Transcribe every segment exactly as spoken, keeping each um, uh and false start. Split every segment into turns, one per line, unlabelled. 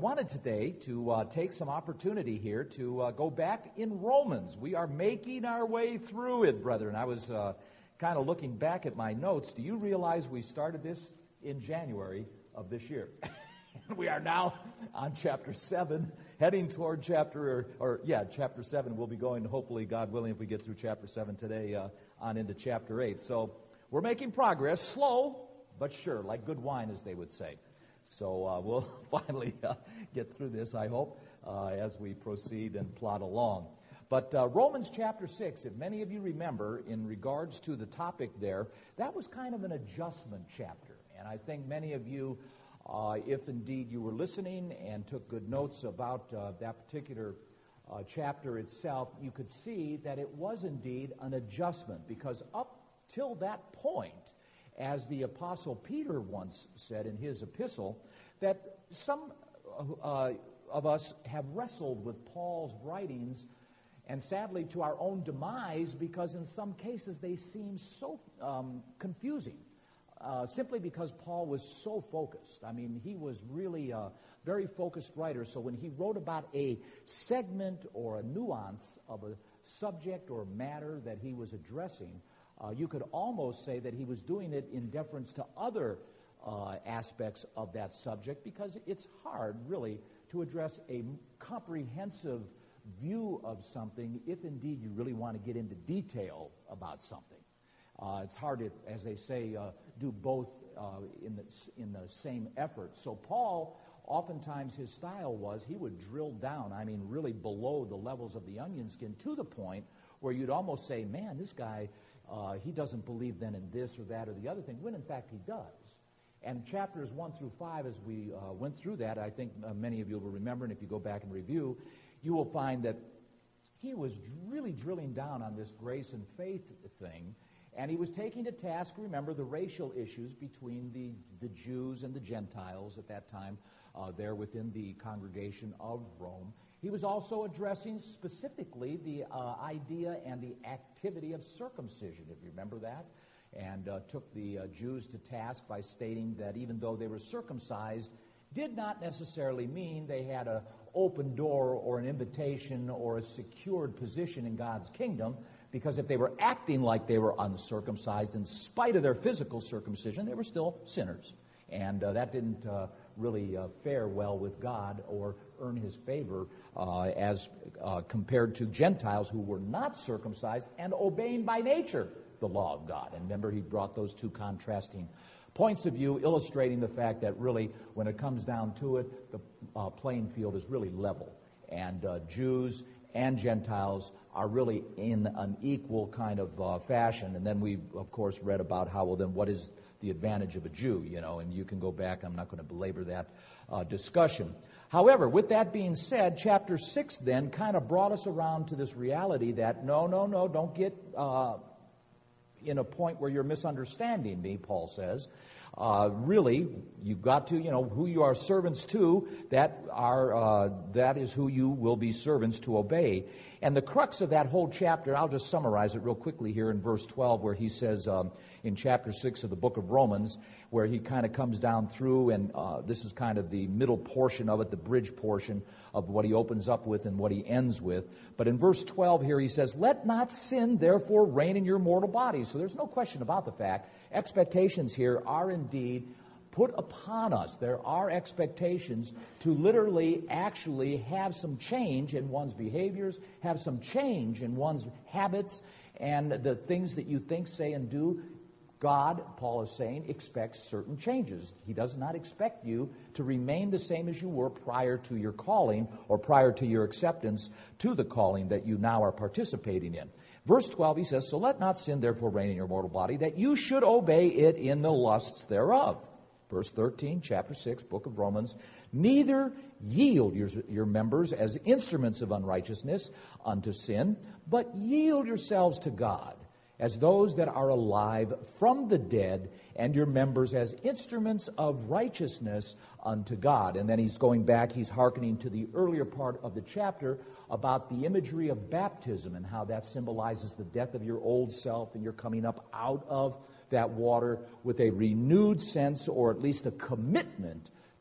wanted today to uh, take some opportunity here to uh, go back in Romans. We are making our way through it, brethren. I was uh, kind of looking back at my notes. Do you realize we started this in January of this year? We are now on chapter seven, heading toward chapter, or, or yeah, chapter seven. We'll be going, hopefully, God willing, if we get through chapter seven today, uh, on into chapter eight. So we're making progress, slow but sure, like good wine, as they would say. So uh, we'll finally uh, get through this, I hope, uh, as we proceed and plod along. But uh, Romans chapter six, if many of you remember, in regards to the topic there, that was kind of an adjustment chapter. And I think many of you, uh, if indeed you were listening and took good notes about uh, that particular uh, chapter itself, you could see that it was indeed an adjustment. Because up till that point, as the Apostle Peter once said in his epistle, that some uh, of us have wrestled with Paul's writings, and sadly to our own demise, because in some cases they seem so um, confusing, uh, simply because Paul was so focused. I mean, he was really a very focused writer, so when he wrote about a segment or a nuance of a subject or matter that he was addressing, Uh, you could almost say that he was doing it in deference to other uh, aspects of that subject, because it's hard, really, to address a comprehensive view of something if indeed you really want to get into detail about something. Uh, it's hard to, as they say, uh, do both uh, in the in the same effort. So Paul, oftentimes his style was he would drill down, I mean, really below the levels of the onion skin, to the point where you'd almost say, man, this guy, Uh, he doesn't believe then in this or that or the other thing, when in fact he does. And chapters one through five, as we uh, went through that, I think uh, many of you will remember, and if you go back and review, you will find that he was really drilling down on this grace and faith thing, and he was taking to task, remember, the racial issues between the, the Jews and the Gentiles at that time uh, there within the congregation of Rome. He was also addressing specifically the uh, idea and the activity of circumcision, if you remember that, and uh, took the uh, Jews to task by stating that even though they were circumcised, did not necessarily mean they had an open door or an invitation or a secured position in God's kingdom, because if they were acting like they were uncircumcised in spite of their physical circumcision, they were still sinners. And uh, that didn't uh, really uh, fare well with God or earn his favor uh, as uh, compared to Gentiles who were not circumcised and obeying by nature the law of God. And remember, he brought those two contrasting points of view, illustrating the fact that really, when it comes down to it, the uh, playing field is really level. And uh, Jews and Gentiles are really in an equal kind of uh, fashion. And then we, of course, read about how, well, then what is the advantage of a Jew, you know, and you can go back. I'm not going to belabor that uh, discussion. However, with that being said, chapter six then kind of brought us around to this reality that no, no, no, don't get uh, in a point where you're misunderstanding me, Paul says. Uh, really, you've got to, you know, who you are servants to, that are uh, that is who you will be servants to obey. And the crux of that whole chapter, I'll just summarize it real quickly here in verse twelve, where he says um, in chapter six of the book of Romans, where he kind of comes down through, and uh, this is kind of the middle portion of it, the bridge portion of what he opens up with and what he ends with. But in verse twelve here he says, "Let not sin therefore reign in your mortal bodies." So there's no question about the fact. Expectations here are indeed put upon us. There are expectations to literally actually have some change in one's behaviors, have some change in one's habits, and the things that you think, say, and do. God, Paul is saying, expects certain changes. He does not expect you to remain the same as you were prior to your calling or prior to your acceptance to the calling that you now are participating in. Verse twelve, he says, "So let not sin therefore reign in your mortal body, that you should obey it in the lusts thereof." Verse thirteen, chapter six, book of Romans, "Neither yield your, your members as instruments of unrighteousness unto sin, but yield yourselves to God as those that are alive from the dead, and your members as instruments of righteousness unto God." And then he's going back, he's hearkening to the earlier part of the chapter about the imagery of baptism and how that symbolizes the death of your old self, and you're coming up out of that water with a renewed sense, or at least a commitment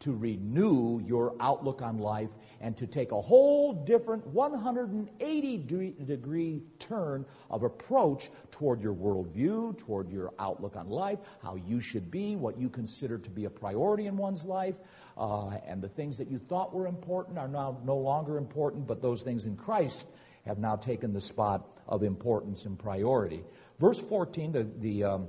to renew your outlook on life and to take a whole different one hundred eighty degree turn of approach toward your worldview, toward your outlook on life, how you should be, what you consider to be a priority in one's life, uh, and the things that you thought were important are now no longer important, but those things in Christ have now taken the spot of importance and priority. Verse fourteen, the, the um,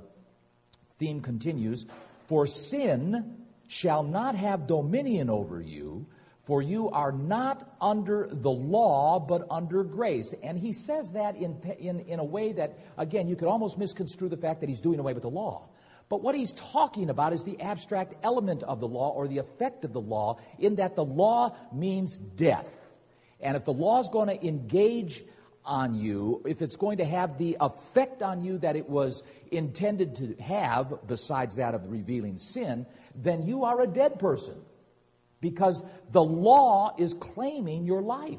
theme continues, "For sin shall not have dominion over you, for you are not under the law, but under grace." And he says that in, in, in a way that, again, you could almost misconstrue the fact that he's doing away with the law. But what he's talking about is the abstract element of the law, or the effect of the law, in that the law means death. And if the law is going to engage on you, if it's going to have the effect on you that it was intended to have, besides that of revealing sin, then you are a dead person, because the law is claiming your life.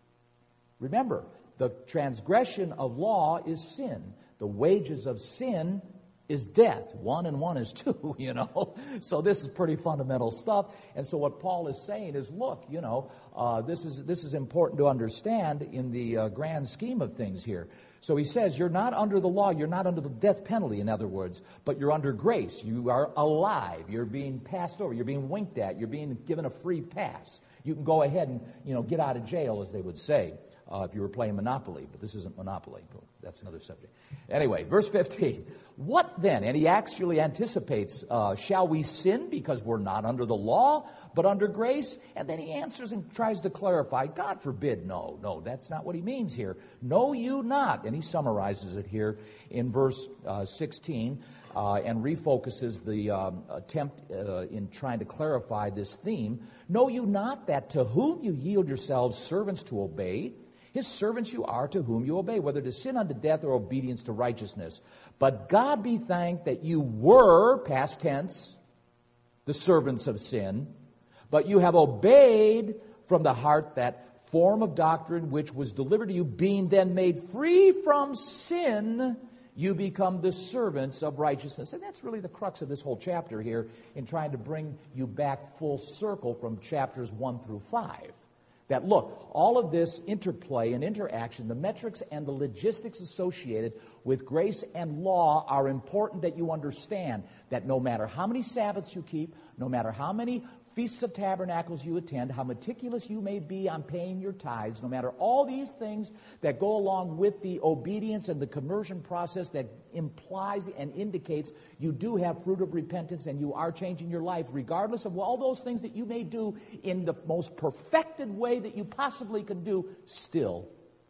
Remember, the transgression of law is sin. The wages of sin is death. One and one is two, you know. So this is pretty fundamental stuff. And so what Paul is saying is, look, you know, uh, this is this is important to understand in the uh, grand scheme of things here. So he says, you're not under the law, you're not under the death penalty, in other words, but you're under grace. You are alive. You're being passed over. You're being winked at. You're being given a free pass. You can go ahead and, you know, get out of jail, as they would say, uh, if you were playing Monopoly. But this isn't Monopoly. That's another subject. Anyway, verse fifteen. What then? And he actually anticipates, uh, shall we sin because we're not under the law, but under grace? And then he answers and tries to clarify, God forbid, no, no, that's not what he means here. Know you not. And he summarizes it here in verse uh, sixteen uh, and refocuses the um, attempt uh, in trying to clarify this theme. Know you not that to whom you yield yourselves servants to obey, his servants you are to whom you obey, whether to sin unto death or obedience to righteousness. But God be thanked that you were, past tense, the servants of sin, but you have obeyed from the heart that form of doctrine which was delivered to you, being then made free from sin, you become the servants of righteousness. And that's really the crux of this whole chapter here, in trying to bring you back full circle from chapters one through five. That, look, all of this interplay and interaction, the metrics and the logistics associated with grace and law are important that you understand that no matter how many Sabbaths you keep, no matter how many Feasts of Tabernacles you attend, how meticulous you may be on paying your tithes, no matter all these things that go along with the obedience and the conversion process that implies and indicates you do have fruit of repentance and you are changing your life, regardless of all those things that you may do in the most perfected way that you possibly can do, still,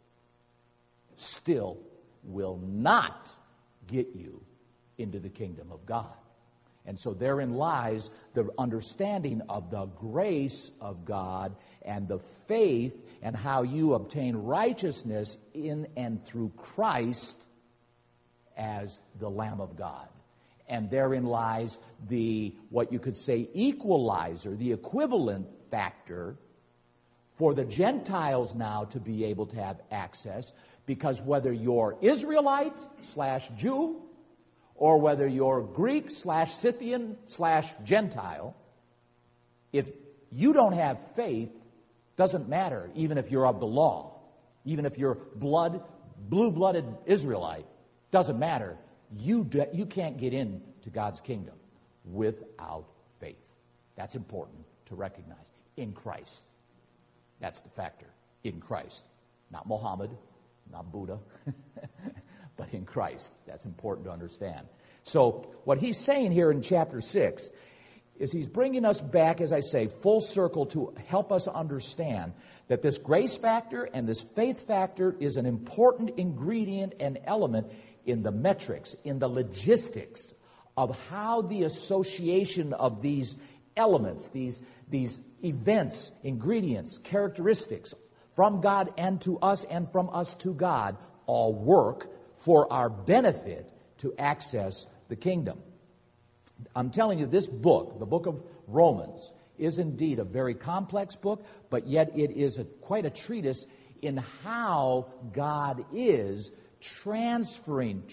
still will not get you into the kingdom of God. And so therein lies the understanding of the grace of God and the faith and how you obtain righteousness in and through Christ as the Lamb of God. And therein lies the, what you could say, equalizer, the equivalent factor for the Gentiles now to be able to have access, because whether you're Israelite slash Jew, or whether you're Greek slash Scythian slash Gentile, if you don't have faith, doesn't matter, even if you're of the law, even if you're blood, blue-blooded Israelite, doesn't matter. You do, you can't get into God's kingdom without faith. That's important to recognize. In Christ. That's the factor. In Christ. Not Muhammad, not Buddha, but in Christ. That's important to understand. So what he's saying here in chapter six is he's bringing us back, as I say, full circle to help us understand that this grace factor and this faith factor is an important ingredient and element in the metrics, in the logistics of how the association of these elements, these, these events, ingredients, characteristics from God and to us and from us to God all work for our benefit to access the kingdom. I'm telling you, this book, the book of Romans, is indeed a very complex book, but yet it is a, quite a treatise in how God is transferring,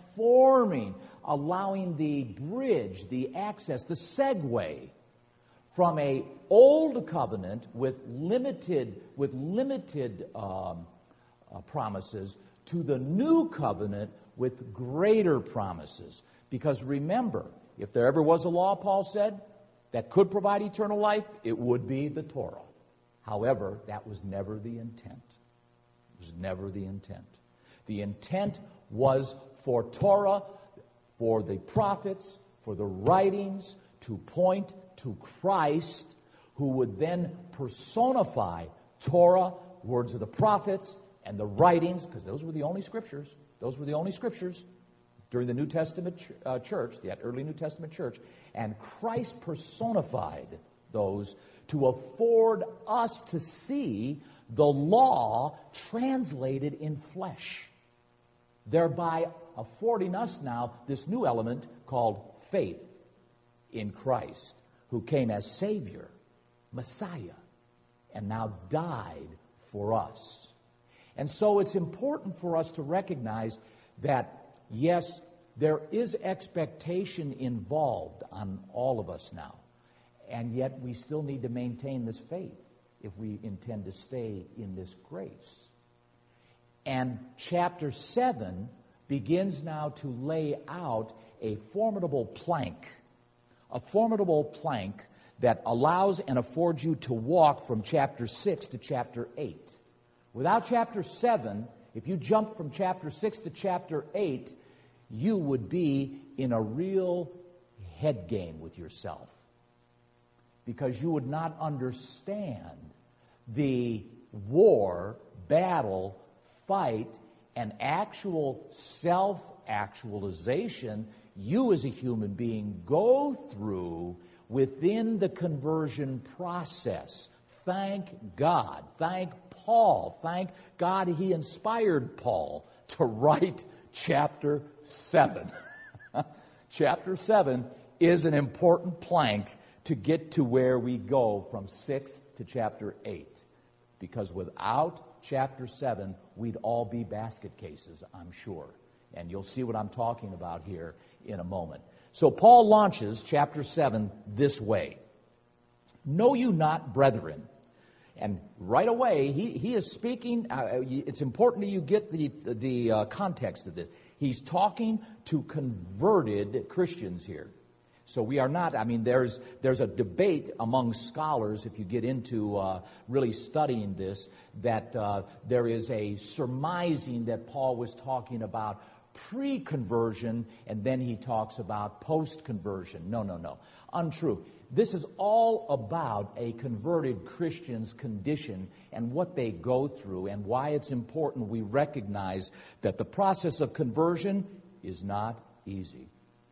transforming, allowing the bridge, the access, the segue from a old covenant with limited with limited um, uh, promises to the new covenant with greater promises. Because remember, if there ever was a law, Paul said, that could provide eternal life, it would be the Torah. However, that was never the intent. It was never the intent. The intent was for Torah, for the prophets, for the writings, to point to Christ, who would then personify Torah, words of the prophets, and the writings, because those were the only scriptures. Those were the only scriptures during the New Testament ch- uh, church, the early New Testament church. And Christ personified those to afford us to see the law translated in flesh, thereby affording us now this new element called faith in Christ, who came as Savior, Messiah, and now died for us. And so it's important for us to recognize that, yes, there is expectation involved on all of us now, and yet we still need to maintain this faith if we intend to stay in this grace. And chapter seven begins now to lay out a formidable plank, a formidable plank that allows and affords you to walk from chapter six to chapter eight. Without chapter seven, if you jump from chapter six to chapter eight, you would be in a real head game with yourself, because you would not understand the war, battle, fight, and actual self-actualization you as a human being go through within the conversion process. Thank God. Thank Paul. Thank God he inspired Paul to write chapter seven. Chapter seven is an important plank to get to where we go from six to chapter eight. Because without chapter seven, we'd all be basket cases, I'm sure. And you'll see what I'm talking about here in a moment. So Paul launches chapter seven this way. Know you not, brethren. And right away, he, he is speaking. Uh, it's important that you get the, the uh, context of this. He's talking to converted Christians here. So we are not, I mean, there's there's a debate among scholars, if you get into uh, really studying this, that uh, there is a surmising that Paul was talking about pre-conversion, and then he talks about post-conversion. No, no, no. Untrue. This is all about a converted Christian's condition and what they go through, and why it's important we recognize that the process of conversion is not easy.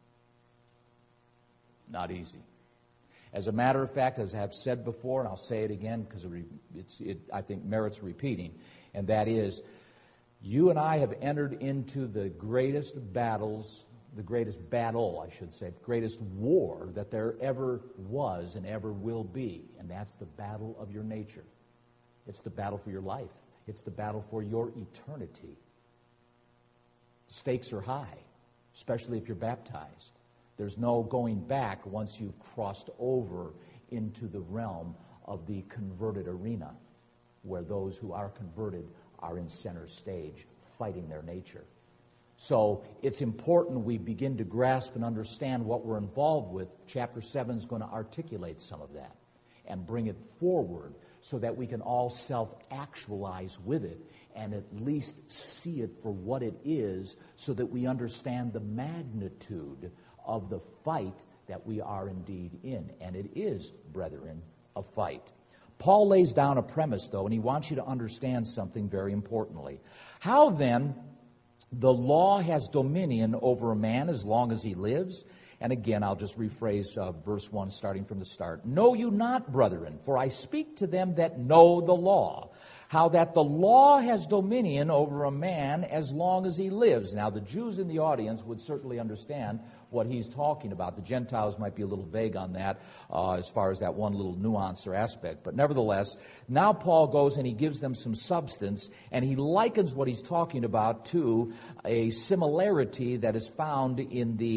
Not easy. As a matter of fact, as I have said before, and I'll say it again because it, it's, it, I think merits repeating, and that is, you and I have entered into the greatest battles, the greatest battle, I should say, greatest war that there ever was and ever will be, and that's the battle of your nature. It's the battle for your life. It's the battle for your eternity. Stakes are high, especially if you're baptized. There's no going back once you've crossed over into the realm of the converted arena, where those who are converted are in center stage, fighting their nature. So it's important we begin to grasp and understand what we're involved with. Chapter seven is going to articulate some of that and bring it forward so that we can all self-actualize with it and at least see it for what it is, so that we understand the magnitude of the fight that we are indeed in. And it is, brethren, a fight. Paul lays down a premise, though, and he wants you to understand something very importantly. How then the law has dominion over a man as long as he lives? And again, I'll just rephrase uh, verse one starting from the start. Know you not, brethren, for I speak to them that know the law, how that the law has dominion over a man as long as he lives. Now, the Jews in the audience would certainly understand what he's talking about. The Gentiles might be a little vague on that uh, as far as that one little nuance or aspect. But nevertheless, now Paul goes and he gives them some substance, and he likens what he's talking about to a similarity that is found in the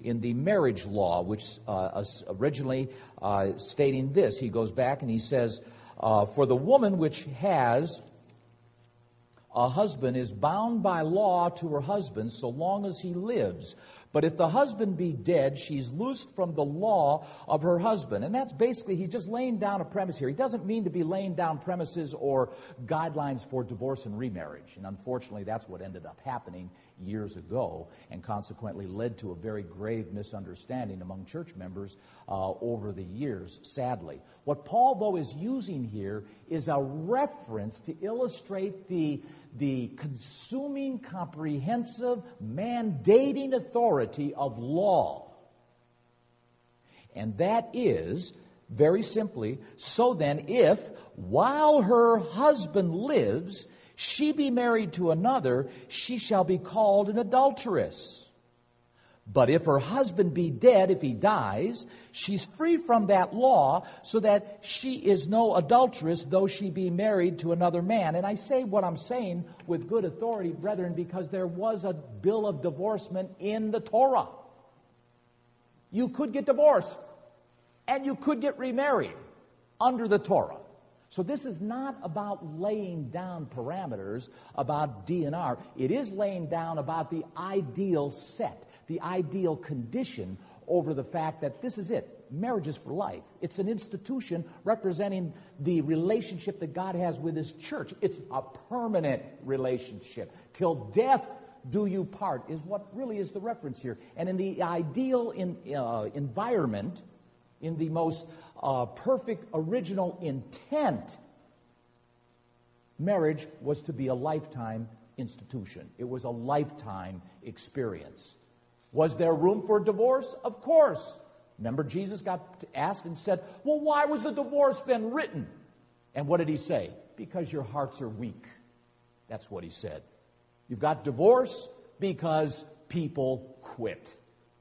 in the marriage law, which uh, originally uh, stating this. He goes back and he says, uh, for the woman which has a husband is bound by law to her husband so long as he lives. But if the husband be dead, she's loosed from the law of her husband. And that's basically, he's just laying down a premise here. He doesn't mean to be laying down premises or guidelines for divorce and remarriage. And unfortunately, that's what ended up happening years ago, and consequently led to a very grave misunderstanding among church members uh, over the years, sadly. What Paul, though, is using here is a reference to illustrate the, the consuming, comprehensive, mandating authority of law. And that is, very simply, so then if, while her husband lives, she be married to another, she shall be called an adulteress. But if her husband be dead, if he dies, she's free from that law, so that she is no adulteress, though she be married to another man. And I say what I'm saying with good authority, brethren, because there was a bill of divorcement in the Torah. You could get divorced, and you could get remarried under the Torah. So this is not about laying down parameters about D N R. It is laying down about the ideal set, the ideal condition over the fact that this is it. Marriage is for life. It's an institution representing the relationship that God has with His church. It's a permanent relationship. Till death do you part is what really is the reference here. And in the ideal in, uh, environment, in the most uh, perfect original intent, marriage was to be a lifetime institution. It was a lifetime experience. Was there room for divorce? Of course. Remember, Jesus got asked and said, well, why was the divorce then written? And what did He say? Because your hearts are weak. That's what He said. You've got divorce because people quit.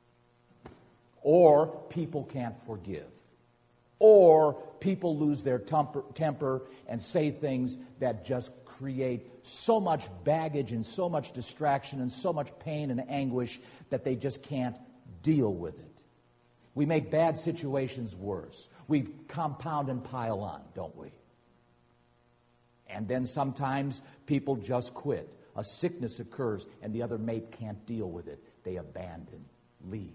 Or people can't forgive. Or people lose their temper, temper and say things that just create so much baggage and so much distraction and so much pain and anguish that they just can't deal with it. We make bad situations worse. We compound and pile on, don't we? And then sometimes people just quit. A sickness occurs and the other mate can't deal with it. They abandon, leave.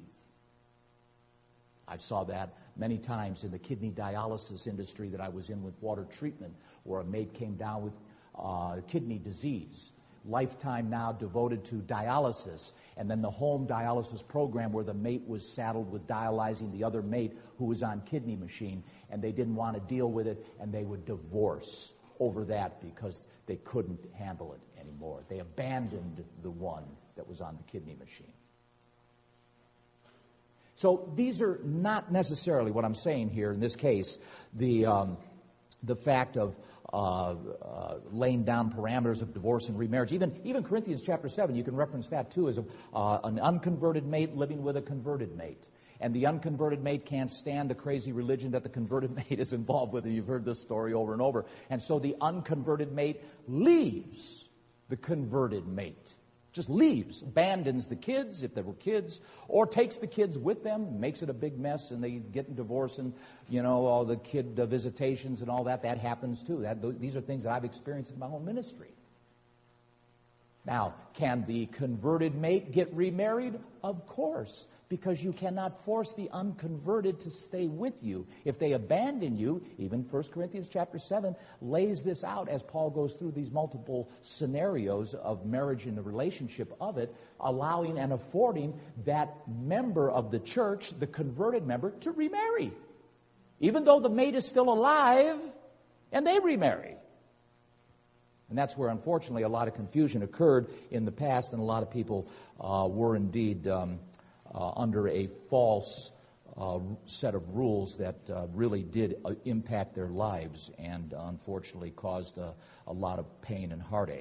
I saw that many times in the kidney dialysis industry that I was in with water treatment, where a mate came down with uh, kidney disease. Lifetime now devoted to dialysis, and then the home dialysis program where the mate was saddled with dialyzing the other mate who was on kidney machine, and they didn't want to deal with it, and they would divorce over that because they couldn't handle it anymore. They abandoned the one that was on the kidney machine. So these are not necessarily what I'm saying here in this case, the um, the fact of uh, uh, laying down parameters of divorce and remarriage. Even even Corinthians chapter seven, you can reference that too, as a, uh, an unconverted mate living with a converted mate. And the unconverted mate can't stand the crazy religion that the converted mate is involved with. And you've heard this story over and over. And so the unconverted mate leaves the converted mate. Just leaves, abandons the kids, if there were kids, or takes the kids with them, makes it a big mess, and they get divorced, and, you know, all the kid uh, visitations and all that. That happens too. That, th- these are things that I've experienced in my own ministry. Now, can the converted mate get remarried? Of course, because you cannot force the unconverted to stay with you. If they abandon you, even First Corinthians chapter seven lays this out as Paul goes through these multiple scenarios of marriage and the relationship of it, allowing and affording that member of the church, the converted member, to remarry. Even though the mate is still alive, and they remarry. And that's where, unfortunately, a lot of confusion occurred in the past, and a lot of people uh, were indeed um, uh, under a false uh, set of rules that uh, really did uh, impact their lives and, uh, unfortunately, caused uh, a lot of pain and heartache.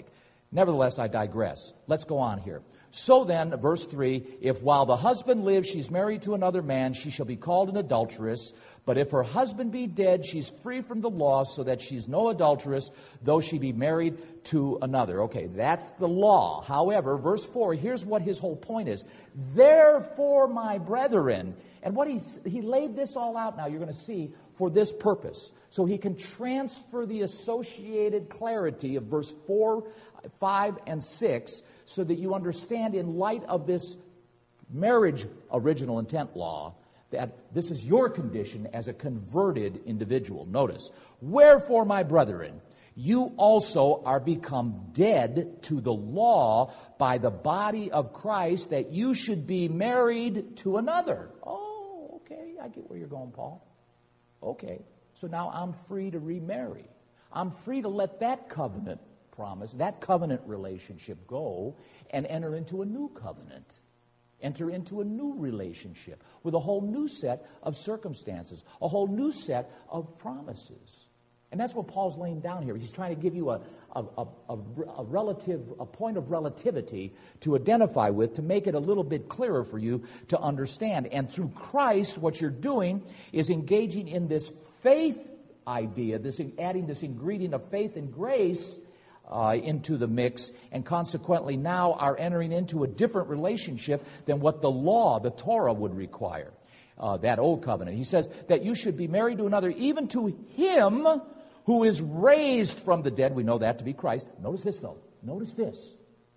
Nevertheless, I digress. Let's go on here. So then, verse three, if while the husband lives she's married to another man, she shall be called an adulteress. But if her husband be dead, she's free from the law, so that she's no adulteress, though she be married to another. Okay, that's the law. However, verse four, here's what his whole point is. Therefore, my brethren, and what he's, he laid this all out now, you're going to see, for this purpose. So he can transfer the associated clarity of verse four, five, and six, so that you understand in light of this marriage original intent law that this is your condition as a converted individual. Notice, wherefore, my brethren, you also are become dead to the law by the body of Christ, that you should be married to another. Oh, okay, I get where you're going, Paul. Okay, so now I'm free to remarry. I'm free to let that covenant promise, that covenant relationship go and enter into a new covenant. Enter into a new relationship with a whole new set of circumstances, a whole new set of promises. And that's what Paul's laying down here. He's trying to give you a, a, a, a, a relative, a point of relativity to identify with, to make it a little bit clearer for you to understand. And through Christ, what you're doing is engaging in this faith idea, this adding this ingredient of faith and grace Uh, into the mix, and consequently now are entering into a different relationship than what the law, the Torah, would require, uh, that old covenant. He says that you should be married to another, even to him who is raised from the dead. We know that to be Christ. Notice this, though. Notice this.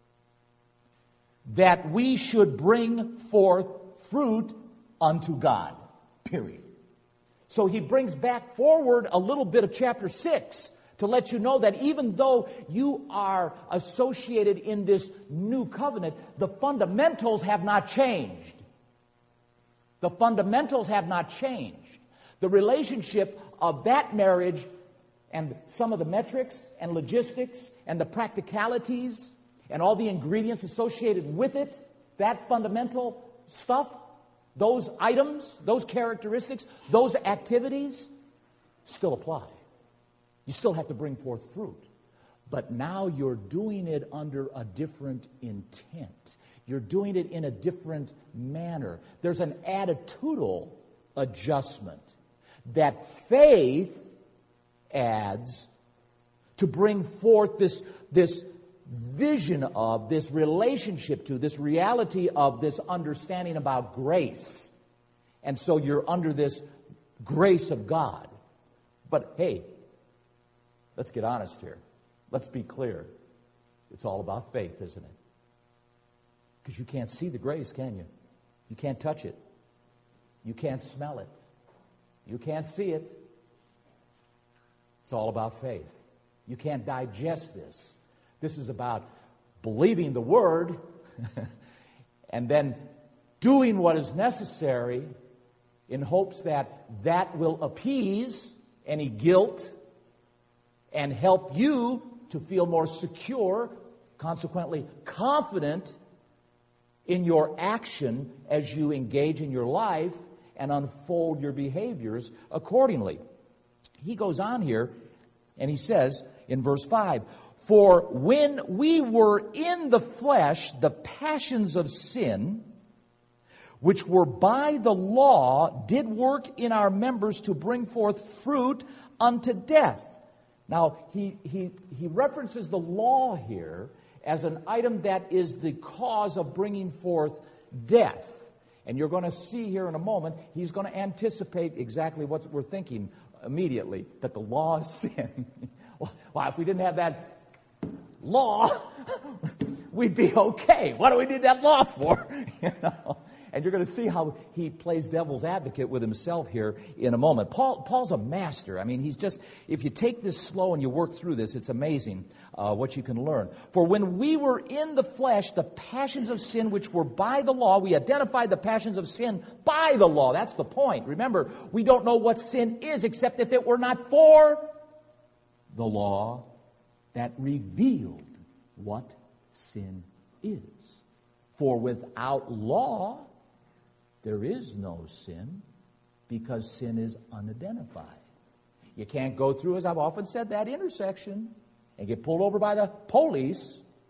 That we should bring forth fruit unto God. Period. So he brings back forward a little bit of chapter six, to let you know that even though you are associated in this new covenant, the fundamentals have not changed. The fundamentals have not changed. The relationship of that marriage and some of the metrics and logistics and the practicalities and all the ingredients associated with it, that fundamental stuff, those items, those characteristics, those activities still apply. You still have to bring forth fruit. But now you're doing it under a different intent. You're doing it in a different manner. There's an attitudinal adjustment that faith adds to bring forth this, this vision of, this relationship to, this reality of, this understanding about grace. And so you're under this grace of God. But hey, let's get honest here. Let's be clear. It's all about faith, isn't it? Because you can't see the grace, can you? You can't touch it. You can't smell it. You can't see it. It's all about faith. You can't digest this. This is about believing the Word and then doing what is necessary in hopes that that will appease any guilt and help you to feel more secure, consequently confident in your action as you engage in your life and unfold your behaviors accordingly. He goes on here and he says in verse five, for when we were in the flesh, the passions of sin, which were by the law, did work in our members to bring forth fruit unto death. Now, he, he, he references the law here as an item that is the cause of bringing forth death. And you're going to see here in a moment, he's going to anticipate exactly what we're thinking immediately, that the law is sin. Well, if we didn't have that law, we'd be okay. What do we need that law for? You know? And you're going to see how he plays devil's advocate with himself here in a moment. Paul, Paul's a master. I mean, he's just, if you take this slow and you work through this, it's amazing uh, what you can learn. For when we were in the flesh, the passions of sin which were by the law, we identified the passions of sin by the law. That's the point. Remember, we don't know what sin is except if it were not for the law that revealed what sin is. For without law, there is no sin, because sin is unidentified. You can't go through, as I've often said, that intersection and get pulled over by the police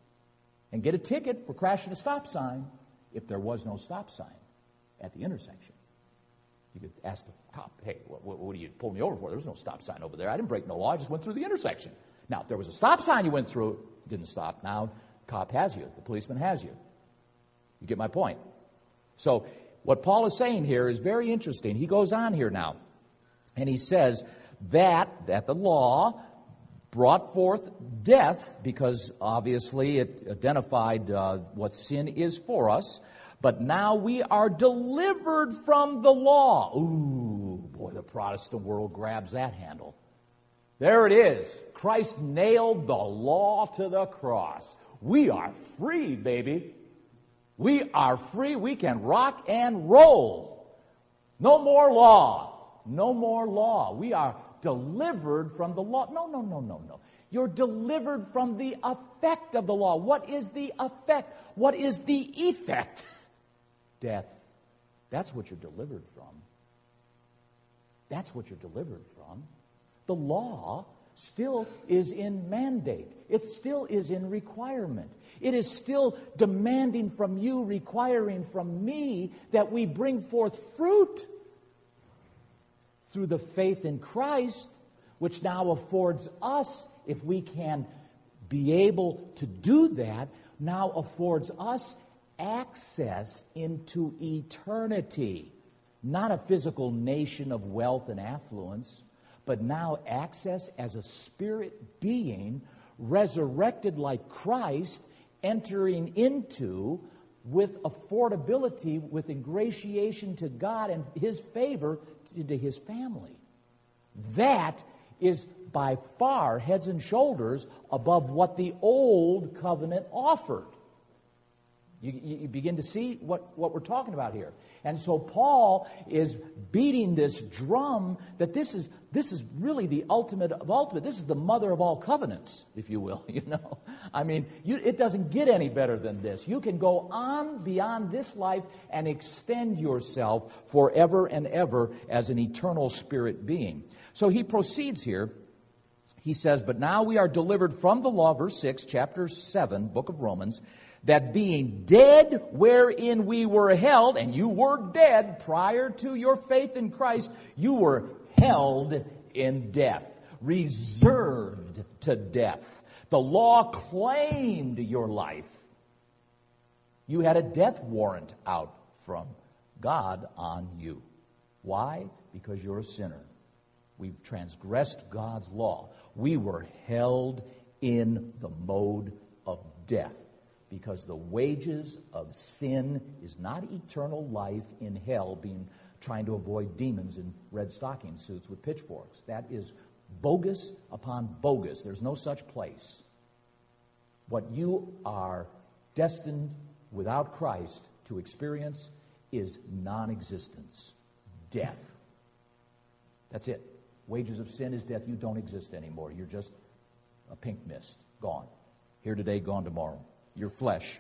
and get a ticket for crashing a stop sign if there was no stop sign at the intersection. You could ask the cop, hey, what, what, what do you pull me over for? There was no stop sign over there. I didn't break no law. I just went through the intersection. Now, if there was a stop sign you went through, didn't stop. Now, the cop has you. The policeman has you. You get my point? So what Paul is saying here is very interesting. He goes on here now, and he says that, that the law brought forth death, because obviously it identified uh, what sin is for us, but now we are delivered from the law. Ooh, boy, the Protestant world grabs that handle. There it is. Christ nailed the law to the cross. We are free, baby. We are free. We can rock and roll. No more law. No more law. We are delivered from the law. No, no, no, no, no. You're delivered from the effect of the law. What is the effect? What is the effect? Death. That's what you're delivered from. That's what you're delivered from. The law still is in mandate. It still is in requirement. It is still demanding from you, requiring from me that we bring forth fruit through the faith in Christ, which now affords us, if we can be able to do that, now affords us access into eternity. Not a physical nation of wealth and affluence, but now access as a spirit being, resurrected like Christ, entering into, with affordability, with ingratiation to God and His favor into His family. That is by far heads and shoulders above what the old covenant offered. You, you begin to see what, what we're talking about here. And so Paul is beating this drum that this is this is really the ultimate of ultimate. This is the mother of all covenants, if you will. You know, I mean, you, it doesn't get any better than this. You can go on beyond this life and extend yourself forever and ever as an eternal spirit being. So he proceeds here. He says, but now we are delivered from the law, verse six, chapter seven, book of Romans, that being dead wherein we were held, and you were dead prior to your faith in Christ, you were held in death, reserved to death. The law claimed your life. You had a death warrant out from God on you. Why? Because you're a sinner. We've transgressed God's law. We were held in the mode of death, because the wages of sin is not eternal life in hell, being trying to avoid demons in red stocking suits with pitchforks. That is bogus upon bogus. There's no such place. What you are destined without Christ to experience is non-existence, death. That's it. Wages of sin is death. You don't exist anymore. You're just a pink mist, gone. Here today, gone tomorrow. Your flesh.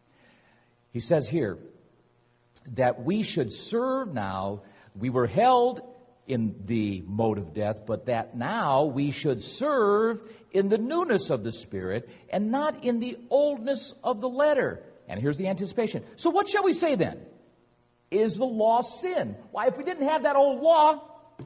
He says here that we should serve now. We were held in the mode of death, but that now we should serve in the newness of the Spirit and not in the oldness of the letter. And here's the anticipation. So what shall we say then? Is the law sin? Why, if we didn't have that old law,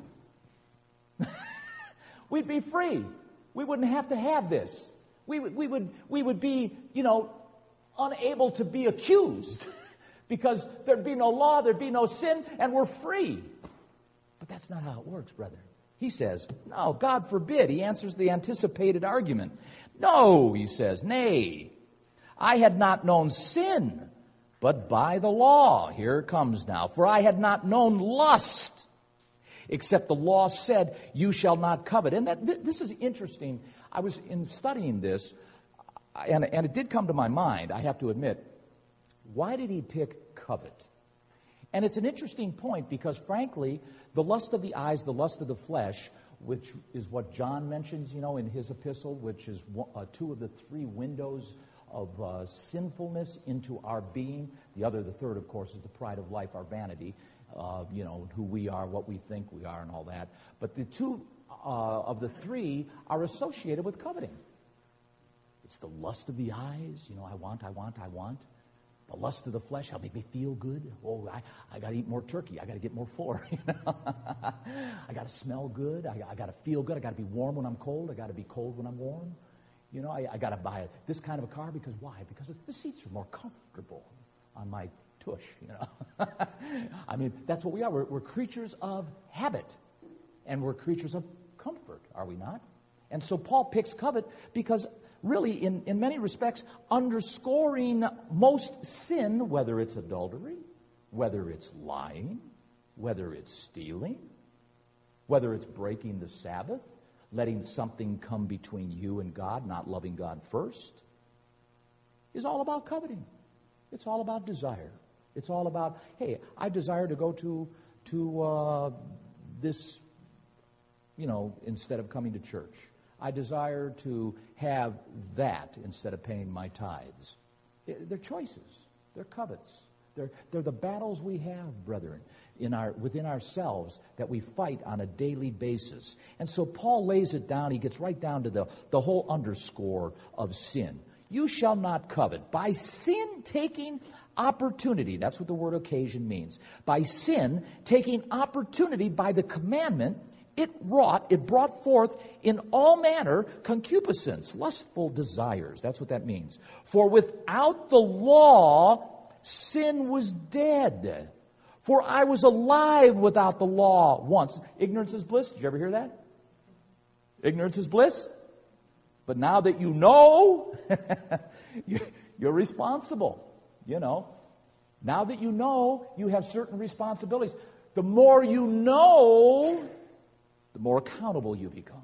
we'd be free. We wouldn't have to have this. We would, we would, we would be, you know, unable to be accused because there'd be no law, there'd be no sin, and we're free. But that's not how it works, brother. He says, no, God forbid. He answers the anticipated argument. No, he says, nay, I had not known sin, but by the law. Here it comes now. For I had not known lust, except the law said, you shall not covet. And that th- this is interesting. I was in studying this, and, and it did come to my mind, I have to admit, why did he pick covet? And it's an interesting point because, frankly, the lust of the eyes, the lust of the flesh, which is what John mentions, you know, in his epistle, which is one, uh, two of the three windows of uh, sinfulness into our being. The other, the third, of course, is the pride of life, our vanity, uh, you know, who we are, what we think we are, and all that. But the two uh, of the three are associated with coveting.
It's the lust of the eyes. You know, I want, I want, I want. The lust of the flesh, that'll make me feel good. Oh, I, I got to eat more turkey. I got to get more fuller. You know? I got to smell good. I, I got to feel good. I got to be warm when I'm cold. I got to be cold when I'm warm. You know, I, I got to buy this kind of a car because why? Because the seats are more comfortable on my tush. You know, I mean, that's what we are. We're, we're creatures of habit, and we're creatures of comfort, are we not? And so Paul picks covet because really, in, in many respects, underscoring most sin, whether it's adultery, whether it's lying, whether it's stealing, whether it's breaking the Sabbath, letting something come between you and God, not loving God first, is all about coveting. It's all about desire. It's all about, hey, I desire to go to to uh, this, you know, instead of coming to church. I desire to have that instead of paying my tithes. They're choices. They're covets. They're, they're the battles we have, brethren, in our within ourselves that we fight on a daily basis. And so Paul lays it down. He gets right down to the, the whole underscore of sin. You shall not covet. By sin taking opportunity, that's what the word occasion means. By sin taking opportunity by the commandment, it wrought, it brought forth in all manner concupiscence, lustful desires. That's what that means. For without the law, sin was dead. For I was alive without the law once. Ignorance is bliss. Did you ever hear that? Ignorance is bliss. But now that you know, you're responsible. You know. Now that you know, you have certain responsibilities. The more you know, the more accountable you become.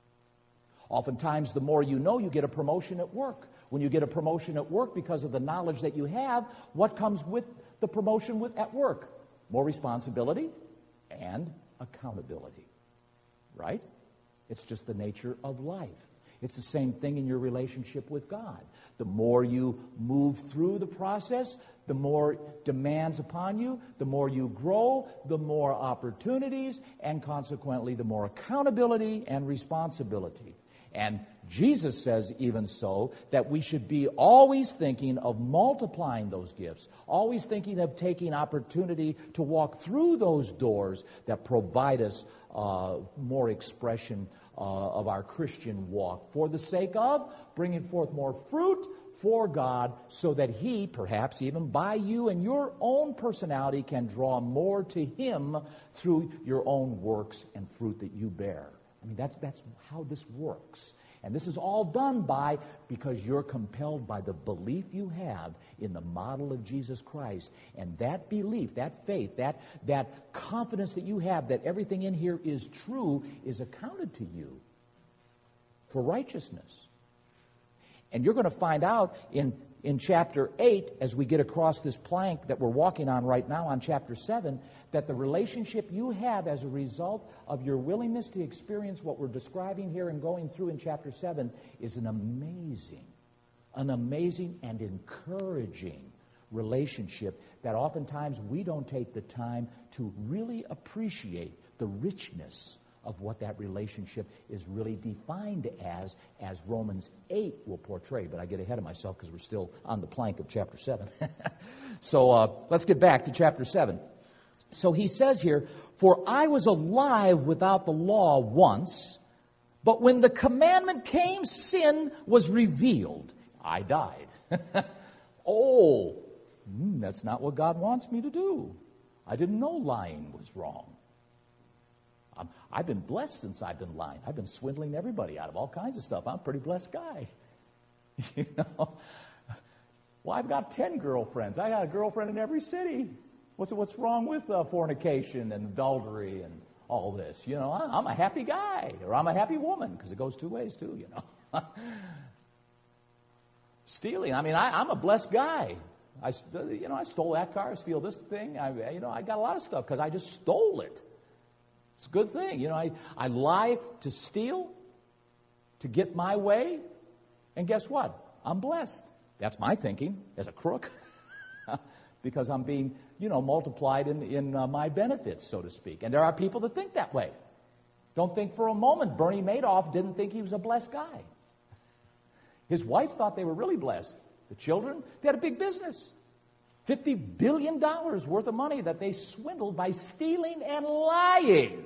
Oftentimes, the more you know, you get a promotion at work. When you get a promotion at work because of the knowledge that you have, what comes with the promotion with, at work? More responsibility and accountability. Right? It's just the nature of life. It's the same thing in your relationship with God. The more you move through the process, the more demands upon you, the more you grow, the more opportunities, and consequently the more accountability and responsibility. And Jesus says even so that we should be always thinking of multiplying those gifts, always thinking of taking opportunity to walk through those doors that provide us uh, more expression uh, of our Christian walk for the sake of bringing forth more fruit for God so that He, perhaps even by you and your own personality, can draw more to Him through your own works and fruit that you bear. I mean, that's that's how this works. And this is all done by, because you're compelled by the belief you have in the model of Jesus Christ. And that belief, that faith, that, that confidence that you have that everything in here is true is accounted to you for righteousness. And you're going to find out in, in chapter eight, as we get across this plank that we're walking on right now on chapter seven, that the relationship you have as a result of your willingness to experience what we're describing here and going through in chapter seven is an amazing, an amazing and encouraging relationship that oftentimes we don't take the time to really appreciate the richness of what that relationship is really defined as, as Romans eight will portray. But I get ahead of myself because we're still on the plank of chapter seven. so uh, let's get back to chapter seven. So he says here, for I was alive without the law once, but when the commandment came, sin was revealed. I died. oh, mm, that's not what God wants me to do. I didn't know lying was wrong. I'm, I've been blessed since I've been lying. I've been swindling everybody out of all kinds of stuff. I'm a pretty blessed guy. you know. Well, I've got ten girlfriends. I got a girlfriend in every city. What's what's wrong with uh, fornication and adultery and all this? You know, I'm a happy guy, or I'm a happy woman, because it goes two ways too. You know, stealing. I mean, I, I'm a blessed guy. I, you know, I stole that car. I steal this thing. I, you know, I got a lot of stuff because I just stole it. It's a good thing. You know, I I lie to steal, to get my way, and guess what? I'm blessed. That's my thinking as a crook. Because I'm being, you know, multiplied in, in uh, my benefits, so to speak. And there are people that think that way. Don't think for a moment Bernie Madoff didn't think he was a blessed guy. His wife thought they were really blessed. The children, they had a big business. fifty billion dollars worth of money that they swindled by stealing and lying.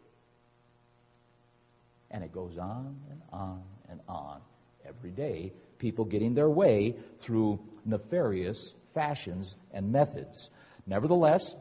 And it goes on and on and on. Every day, people getting their way through nefarious fashions and methods. Nevertheless,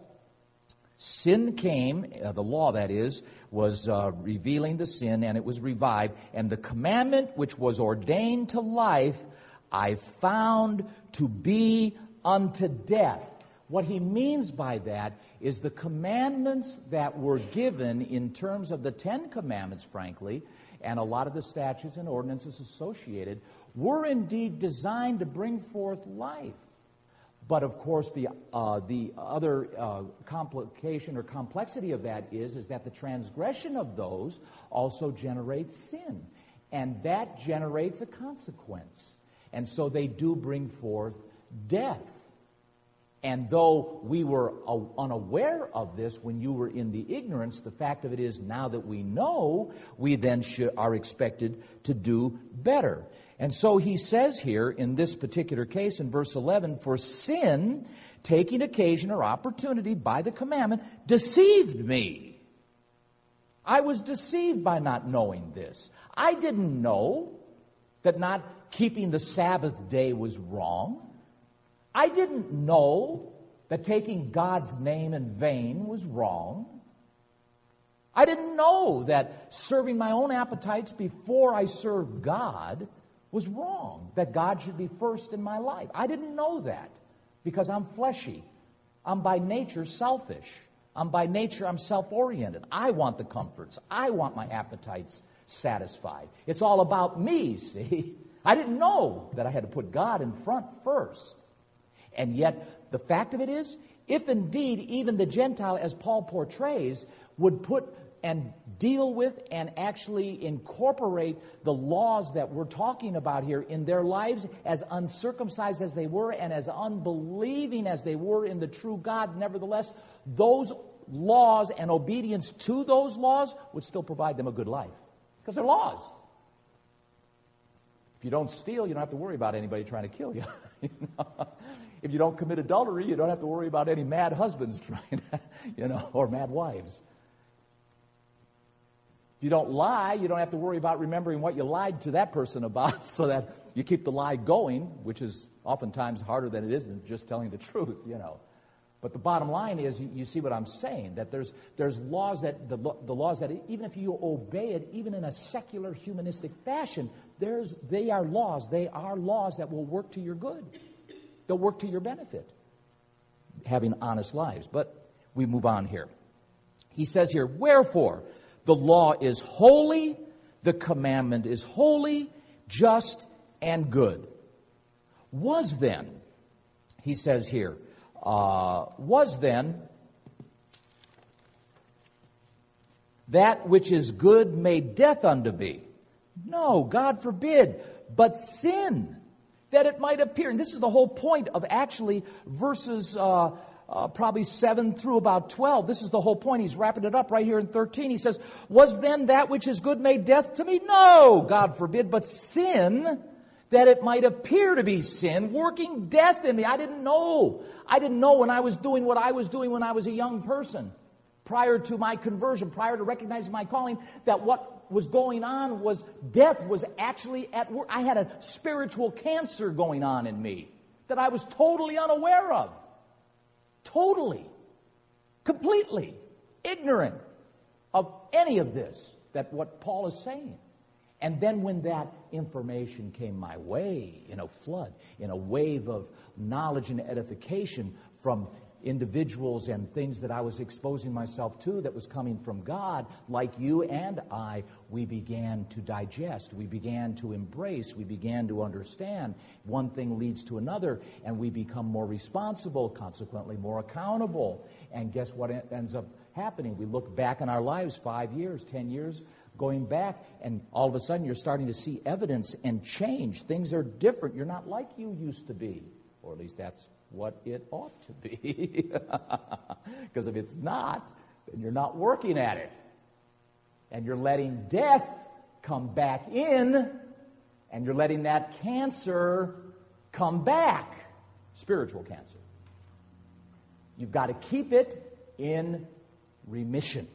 sin came, uh, the law that is, was uh, revealing the sin, and it was revived. And the commandment which was ordained to life, I found to be unto death. What he means by that is the commandments that were given in terms of the Ten Commandments, frankly, and a lot of the statutes and ordinances associated, were indeed designed to bring forth life. But of course, the uh, the other uh, complication or complexity of that is, is that the transgression of those also generates sin. And that generates a consequence. And so they do bring forth death. And though we were uh, unaware of this when you were in the ignorance, the fact of it is now that we know, we then should, are expected to do better. And so he says here in this particular case in verse eleven, for sin, taking occasion or opportunity by the commandment, deceived me. I was deceived by not knowing this. I didn't know that not keeping the Sabbath day was wrong. I didn't know that taking God's name in vain was wrong. I didn't know that serving my own appetites before I serve God was wrong, that God should be first in my life. I didn't know that because I'm fleshy. I'm by nature selfish. I'm by nature, I'm self-oriented. I want the comforts. I want my appetites satisfied. It's all about me, see? I didn't know that I had to put God in front first. And yet, the fact of it is, if indeed even the Gentile, as Paul portrays, would put and deal with and actually incorporate the laws that we're talking about here in their lives, as uncircumcised as they were and as unbelieving as they were in the true God, nevertheless, those laws and obedience to those laws would still provide them a good life. Because they're laws. If you don't steal, you don't have to worry about anybody trying to kill you. You know? If you don't commit adultery, you don't have to worry about any mad husbands trying to, you know, or mad wives. If you don't lie, you don't have to worry about remembering what you lied to that person about so that you keep the lie going, which is oftentimes harder than it is than just telling the truth, you know. But the bottom line is, you, you see what I'm saying, that there's there's laws that, the, the laws that even if you obey it, even in a secular humanistic fashion, there's they are laws. They are laws that will work to your good. They'll work to your benefit, having honest lives. But we move on here. He says here, wherefore, the law is holy, the commandment is holy, just, and good. Was then, he says here, uh, was then that which is good made death unto me? No, God forbid, but sin, that it might appear. And this is the whole point of actually verses uh, uh, probably seven through about twelve. This is the whole point. He's wrapping it up right here in thirteen. He says, was then that which is good made death to me? No, God forbid, but sin, that it might appear to be sin, working death in me. I didn't know. I didn't know when I was doing what I was doing when I was a young person, prior to my conversion, prior to recognizing my calling, that what was going on was death was actually at work. I had a spiritual cancer going on in me that I was totally unaware of. Totally, completely ignorant of any of this, that what Paul is saying. And then when that information came my way in a flood, in a wave of knowledge and edification from individuals and things that I was exposing myself to that was coming from God, like you and I, we began to digest, we began to embrace, we began to understand. One thing leads to another, and we become more responsible, consequently more accountable. And guess what ends up happening? We look back in our lives, five years, ten years, going back, and all of a sudden you're starting to see evidence and change. Things are different. You're not like you used to be, or at least that's what it ought to be. Because if it's not, then you're not working at it. And you're letting death come back in And you're letting that cancer come back, spiritual cancer. You've got to keep it in remission.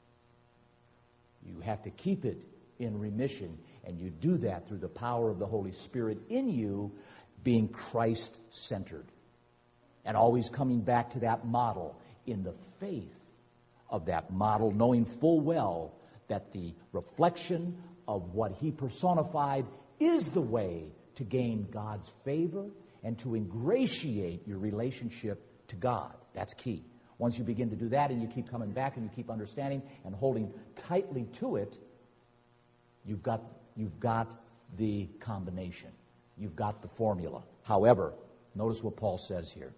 You have to keep it in remission, and you do that through the power of the Holy Spirit in you, being Christ-centered, and always coming back to that model in the faith of that model, knowing full well that the reflection of what he personified is the way to gain God's favor and to ingratiate your relationship to God. That's key. Once you begin to do that and you keep coming back and you keep understanding and holding tightly to it, you've got, you've got the combination. You've got the formula. However, notice what Paul says here.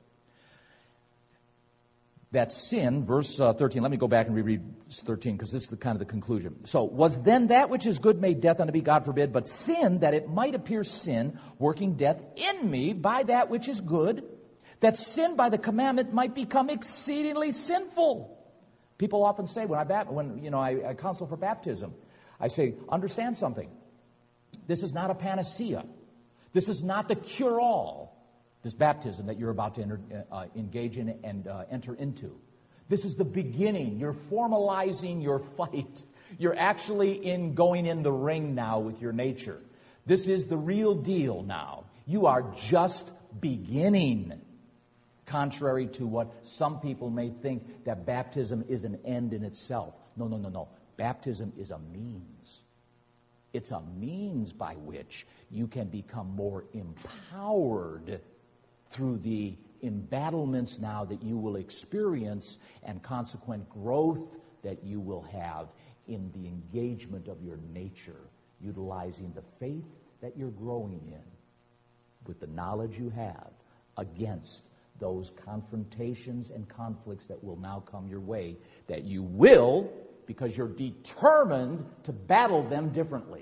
That sin, verse uh, thirteen, let me go back and reread thirteen because this is the kind of the conclusion. So, was then that which is good made death unto me? God forbid. But sin, that it might appear sin, working death in me by that which is good, that sin by the commandment might become exceedingly sinful. People often say when I bat- when you know I, I counsel for baptism, I say, understand something. This is not a panacea. This is not the cure-all. This baptism that you're about to enter, uh, engage in and uh, enter into. This is the beginning. You're formalizing your fight. You're actually in going in the ring now with your nature. This is the real deal now. You are just beginning. Contrary to what some people may think, that baptism is an end in itself. No, no, no, no. Baptism is a means. It's a means by which you can become more empowered through the embattlements now that you will experience and consequent growth that you will have in the engagement of your nature, utilizing the faith that you're growing in with the knowledge you have against those confrontations and conflicts that will now come your way, that you will, because you're determined to battle them differently.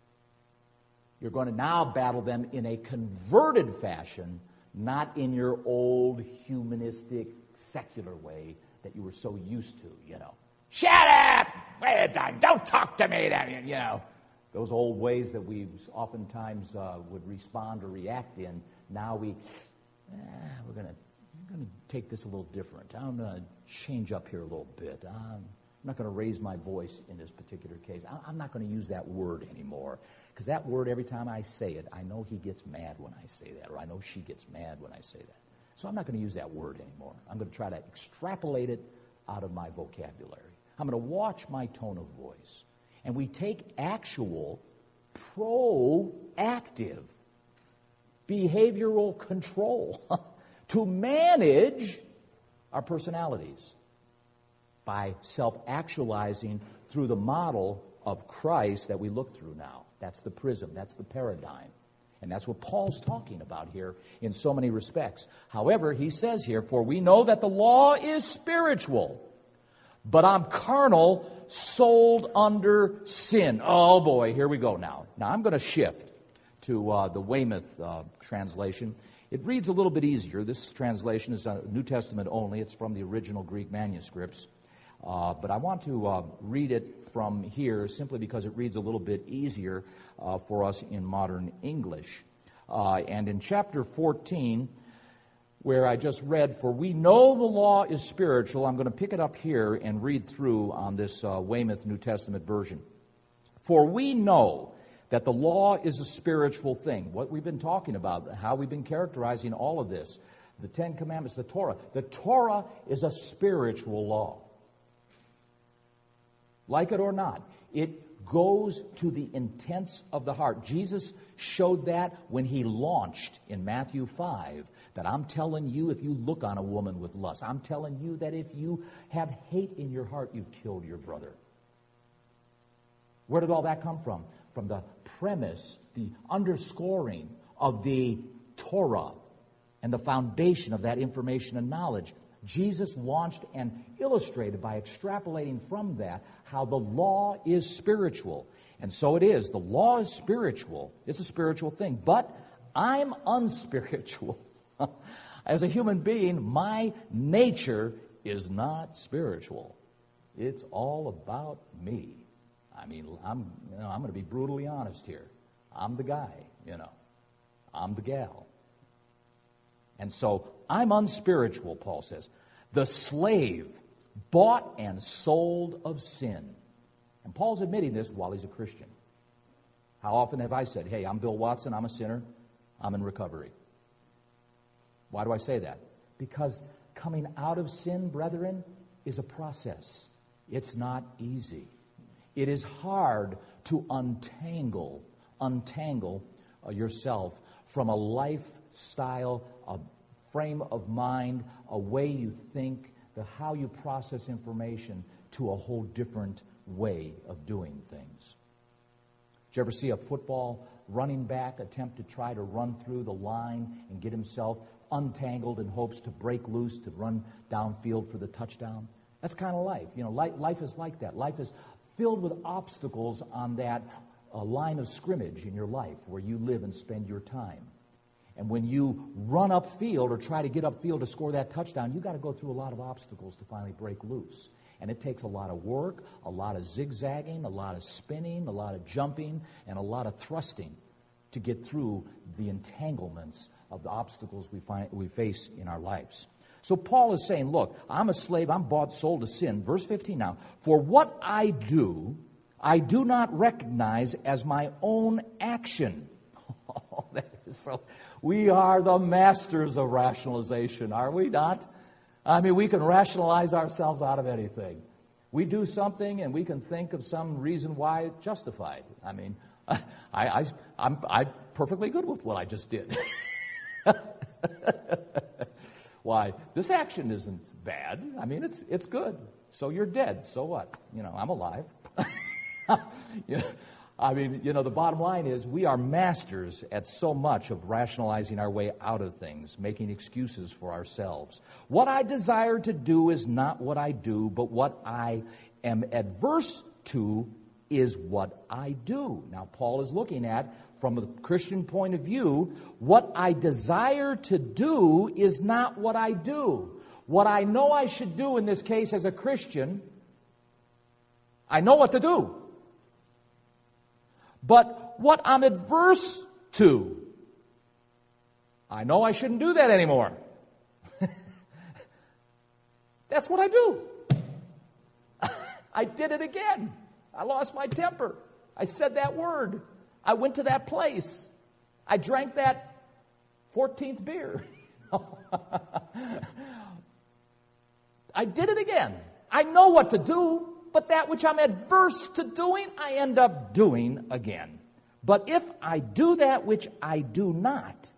You're going to now battle them in a converted fashion, not in your old humanistic, secular way that you were so used to, you know. Shut up! Wait, don't talk to me, you know. Those old ways that we oftentimes uh, would respond or react in, now we, eh, we're going to we're going to take this a little different. I'm going to change up here a little bit. Um, I'm not going to raise my voice in this particular case. I'm not going to use that word anymore. Because that word, every time I say it, I know he gets mad when I say that, or I know she gets mad when I say that. So I'm not going to use that word anymore. I'm going to try to extrapolate it out of my vocabulary. I'm going to watch my tone of voice. And we take actual, proactive, behavioral control to manage our personalities by self-actualizing through the model of Christ that we look through now. That's the prism. That's the paradigm. And that's what Paul's talking about here in so many respects. However, he says here, for we know that the law is spiritual, but I'm carnal, sold under sin. Oh boy, here we go now. Now I'm going to shift to uh, the Weymouth uh, translation. It reads a little bit easier. This translation is uh, New Testament only. It's from the original Greek manuscripts. Uh, but I want to uh, read it from here simply because it reads a little bit easier uh, for us in modern English. Uh, and in chapter fourteen, where I just read, for we know the law is spiritual, I'm going to pick it up here and read through on this uh, Weymouth New Testament version. For we know that the law is a spiritual thing. What we've been talking about, how we've been characterizing all of this, the Ten Commandments, the Torah. The Torah is a spiritual law. Like it or not, it goes to the intents of the heart. Jesus showed that when he launched in Matthew five, that I'm telling you, if you look on a woman with lust, I'm telling you that if you have hate in your heart, you've killed your brother. Where did all that come from? From the premise, the underscoring of the Torah and the foundation of that information and knowledge. Jesus launched and illustrated by extrapolating from that how the law is spiritual. And so it is. The law is spiritual. It's a spiritual thing. But I'm unspiritual. As a human being, my nature is not spiritual. It's all about me. I mean, I'm, you know, I'm going to be brutally honest here. I'm the guy, you know. I'm the gal. And so I'm unspiritual, Paul says. The slave, bought and sold of sin. And Paul's admitting this while he's a Christian. How often have I said, hey, I'm Bill Watson, I'm a sinner, I'm in recovery. Why do I say that? Because coming out of sin, brethren, is a process. It's not easy. It is hard to untangle, untangle uh, yourself from a lifestyle, a frame of mind, a way you think, the how you process information to a whole different way of doing things. Did you ever see a football running back attempt to try to run through the line and get himself untangled in hopes to break loose to run downfield for the touchdown? That's kind of life. You know, life, life is like that. Life is filled with obstacles on that uh, line of scrimmage in your life where you live and spend your time. And when you run upfield or try to get upfield to score that touchdown, you've got to go through a lot of obstacles to finally break loose. And it takes a lot of work, a lot of zigzagging, a lot of spinning, a lot of jumping, and a lot of thrusting to get through the entanglements of the obstacles we find we face in our lives. So Paul is saying, look, I'm a slave, I'm bought, sold to sin. Verse fifteen now. For what I do, I do not recognize as my own action. Oh, that is so. We are the masters of rationalization, are we not? I mean, we can rationalize ourselves out of anything. We do something and we can think of some reason why it's justified. I mean, I, I, I'm, I'm perfectly good with what I just did. Why? This action isn't bad. I mean, it's it's good. So you're dead. So what? You know, I'm alive. you know, I mean, you know, the bottom line is we are masters at so much of rationalizing our way out of things, making excuses for ourselves. What I desire to do is not what I do, but what I am adverse to is what I do. Now, Paul is looking at, from a Christian point of view, what I desire to do is not what I do. What I know I should do in this case as a Christian, I know what to do. But what I'm adverse to, I know I shouldn't do that anymore. That's what I do. I did it again. I lost my temper. I said that word. I went to that place. I drank that fourteenth beer. I did it again. I know what to do. But that which I'm adverse to doing, I end up doing again. But if I do that which I do not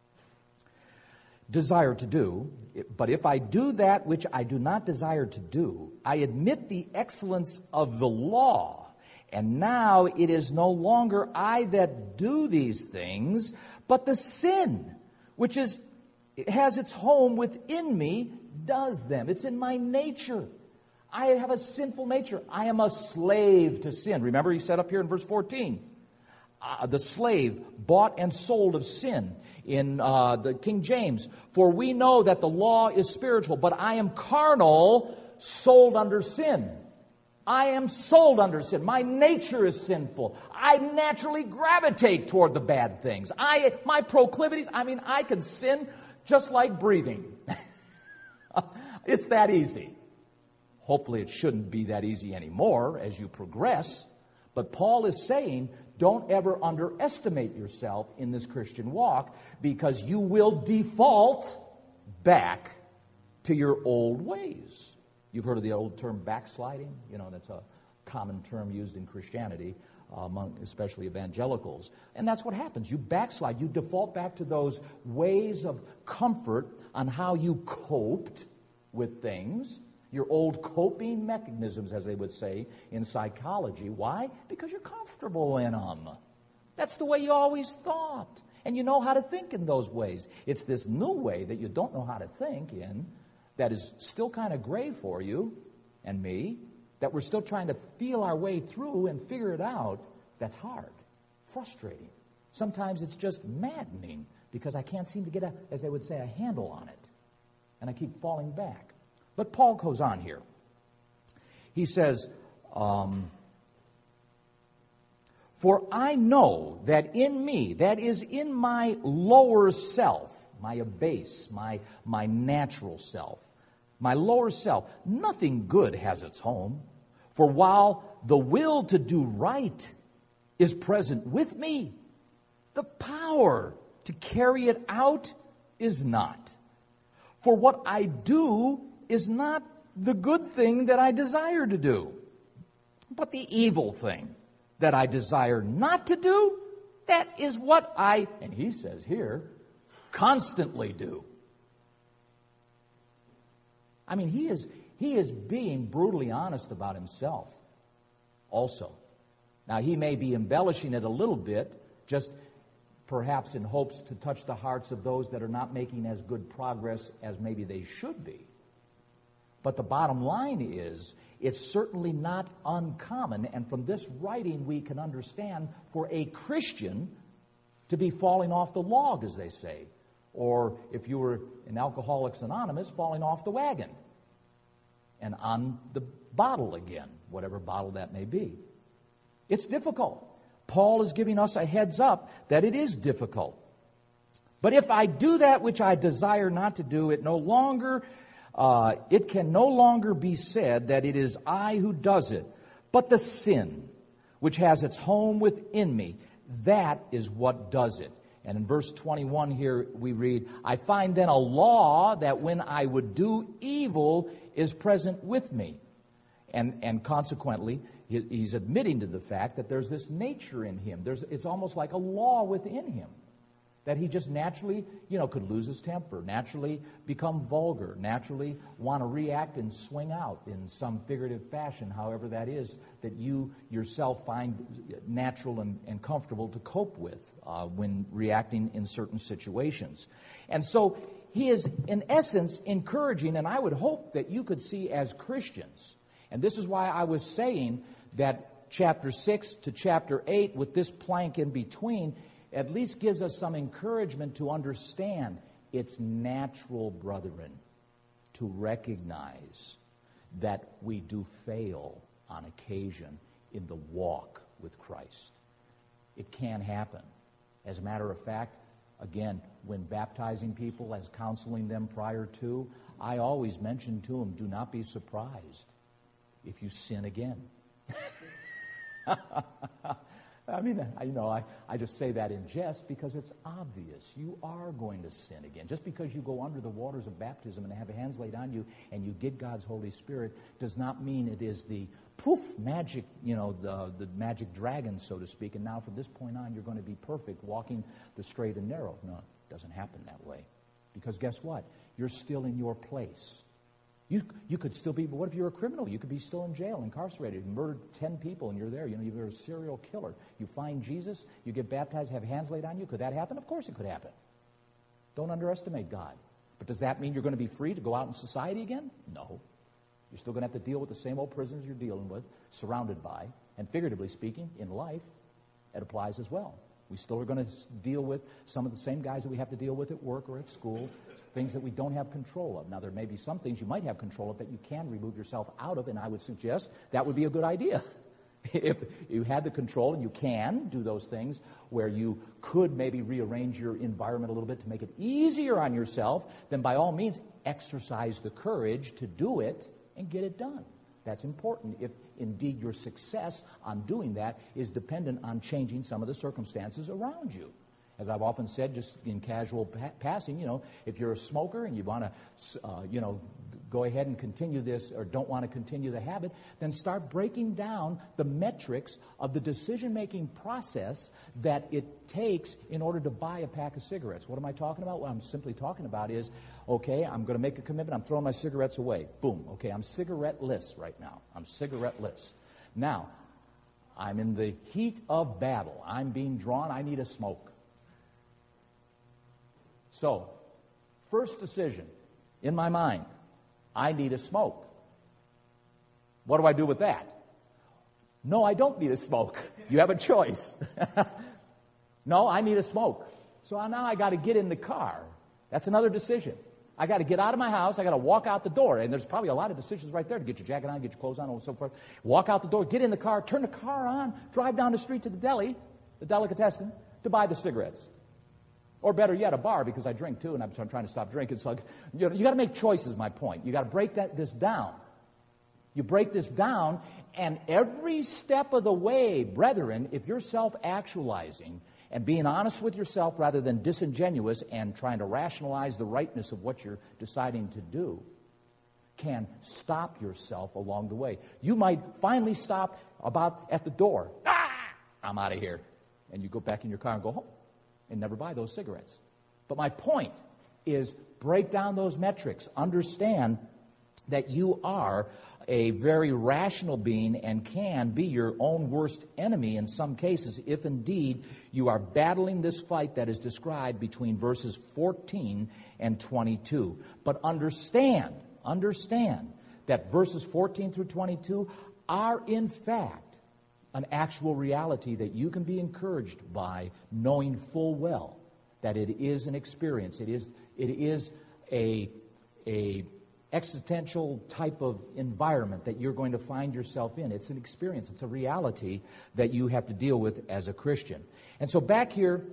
desire to do, but if I do that which I do not desire to do, I admit the excellence of the law. And now it is no longer I that do these things, but the sin, which is has its home within me, does them. It's in my nature. I have a sinful nature. I am a slave to sin. Remember, he said up here in verse fourteen, uh, the slave bought and sold of sin in uh, the King James. For we know that the law is spiritual, but I am carnal, sold under sin. I am sold under sin. My nature is sinful. I naturally gravitate toward the bad things. I, my proclivities, I mean, I can sin just like breathing. It's that easy. Hopefully it shouldn't be that easy anymore as you progress. But Paul is saying, don't ever underestimate yourself in this Christian walk, because you will default back to your old ways. You've heard of the old term backsliding? You know, that's a common term used in Christianity, uh, among especially evangelicals. And that's what happens. You backslide. You default back to those ways of comfort on how you coped with things. Your old coping mechanisms, as they would say in psychology. Why? Because you're comfortable in them. That's the way you always thought. And you know how to think in those ways. It's this new way that you don't know how to think in that is still kind of gray for you and me, that we're still trying to feel our way through and figure it out. That's hard, frustrating. Sometimes it's just maddening because I can't seem to get, a, as they would say, a handle on it. And I keep falling back. But Paul goes on here. He says, um, For I know that in me, that is in my lower self, my abase, my, my natural self, my lower self, nothing good has its home. For while the will to do right is present with me, the power to carry it out is not. For what I do is not the good thing that I desire to do, but the evil thing that I desire not to do, that is what I, and he says here, constantly do. I mean, he is he is being brutally honest about himself also. Now, he may be embellishing it a little bit, just perhaps in hopes to touch the hearts of those that are not making as good progress as maybe they should be. But the bottom line is, it's certainly not uncommon, and from this writing we can understand, for a Christian to be falling off the log, as they say. Or if you were in Alcoholics Anonymous, falling off the wagon and on the bottle again, whatever bottle that may be. It's difficult. Paul is giving us a heads up that it is difficult. But if I do that which I desire not to do, it no longer, uh, it can no longer be said that it is I who does it, but the sin which has its home within me, that is what does it. And in verse twenty-one here we read, I find then a law that when I would do evil is present with me. And, and consequently, he's admitting to the fact that there's this nature in him. There's, it's almost like a law within him. That he just naturally, you know, could lose his temper, naturally become vulgar, naturally want to react and swing out in some figurative fashion, however that is, that you yourself find natural and, and comfortable to cope with uh, when reacting in certain situations. And so he is, in essence, encouraging, and I would hope that you could see as Christians, and this is why I was saying that chapter six to chapter eight, with this plank in between, at least gives us some encouragement to understand it's natural, brethren, to recognize that we do fail on occasion in the walk with Christ. It can happen. As a matter of fact, again, when baptizing people, as counseling them prior to, I always mention to them, do not be surprised if you sin again. I mean, I, you know, I, I just say that in jest because it's obvious. You are going to sin again. Just because you go under the waters of baptism and have hands laid on you and you get God's Holy Spirit does not mean it is the poof magic, you know, the, the magic dragon, so to speak, and now from this point on you're going to be perfect, walking the straight and narrow. No, it doesn't happen that way. Because guess what? You're still in your place. You you could still be, but what if you're a criminal? You could be still in jail, incarcerated, you murdered ten people, and you're there. You know, you're a serial killer. You find Jesus, you get baptized, have hands laid on you. Could that happen? Of course it could happen. Don't underestimate God. But does that mean you're going to be free to go out in society again? No. You're still going to have to deal with the same old prisoners you're dealing with, surrounded by, and figuratively speaking, in life, it applies as well. We still are going to deal with some of the same guys that we have to deal with at work or at school, things that we don't have control of. Now, there may be some things you might have control of that you can remove yourself out of, and I would suggest that would be a good idea. If you had the control, and you can do those things where you could maybe rearrange your environment a little bit to make it easier on yourself, then by all means, exercise the courage to do it and get it done. That's important if indeed your success on doing that is dependent on changing some of the circumstances around you. As I've often said, just in casual pa- passing, you know, if you're a smoker and you want to, uh, you know, go ahead and continue this or don't want to continue the habit, then start breaking down the metrics of the decision-making process that it takes in order to buy a pack of cigarettes. What am I talking about? What I'm simply talking about is, okay, I'm going to make a commitment. I'm throwing my cigarettes away. Boom. Okay, I'm cigarette-less right now. I'm cigarette-less. Now, I'm in the heat of battle. I'm being drawn. I need a smoke. So, first decision in my mind, I need a smoke. What do I do with that? No, I don't need a smoke. You have a choice. No, I need a smoke. So now I got to get in the car. That's another decision. I got to get out of my house. I got to walk out the door. And there's probably a lot of decisions right there to get your jacket on, get your clothes on, and so forth. Walk out the door, get in the car, turn the car on, drive down the street to the deli, the delicatessen, to buy the cigarettes. Or better yet, a bar, because I drink too, and I'm trying to stop drinking. So you know, you got to make choices, my point. You got to break that this down. You break this down, and every step of the way, brethren, if you're self-actualizing and being honest with yourself rather than disingenuous and trying to rationalize the rightness of what you're deciding to do, can stop yourself along the way. You might finally stop about at the door. Ah, I'm out of here. And you go back in your car and go home and never buy those cigarettes. But my point is, break down those metrics. Understand that you are a very rational being and can be your own worst enemy in some cases if indeed you are battling this fight that is described between verses fourteen and twenty-two. But understand, understand that verses fourteen through twenty-two are in fact an actual reality that you can be encouraged by, knowing full well that it is an experience. It is it is a a existential type of environment that you're going to find yourself in. It's an experience. It's a reality that you have to deal with as a Christian. And so back here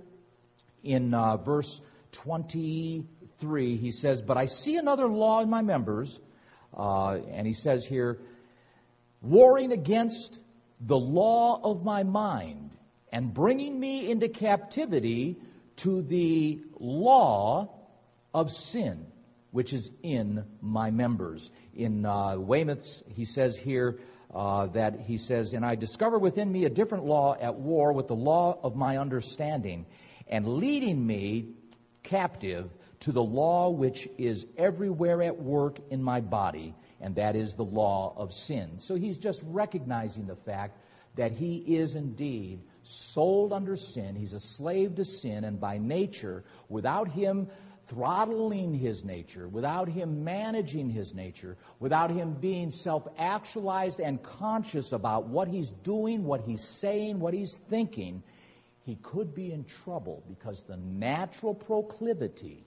in uh, verse twenty-three, he says, "But I see another law in my members," uh, and he says here, "warring against the law of my mind and bringing me into captivity to the law of sin, which is in my members." In uh, Weymouth's, he says here uh, that he says, "And I discover within me a different law at war with the law of my understanding, and leading me captive to the law which is everywhere at work in my body, and that is the law of sin." So he's just recognizing the fact that he is indeed sold under sin. He's a slave to sin, and by nature, without him throttling his nature, without him managing his nature, without him being self-actualized and conscious about what he's doing, what he's saying, what he's thinking, he could be in trouble, because the natural proclivity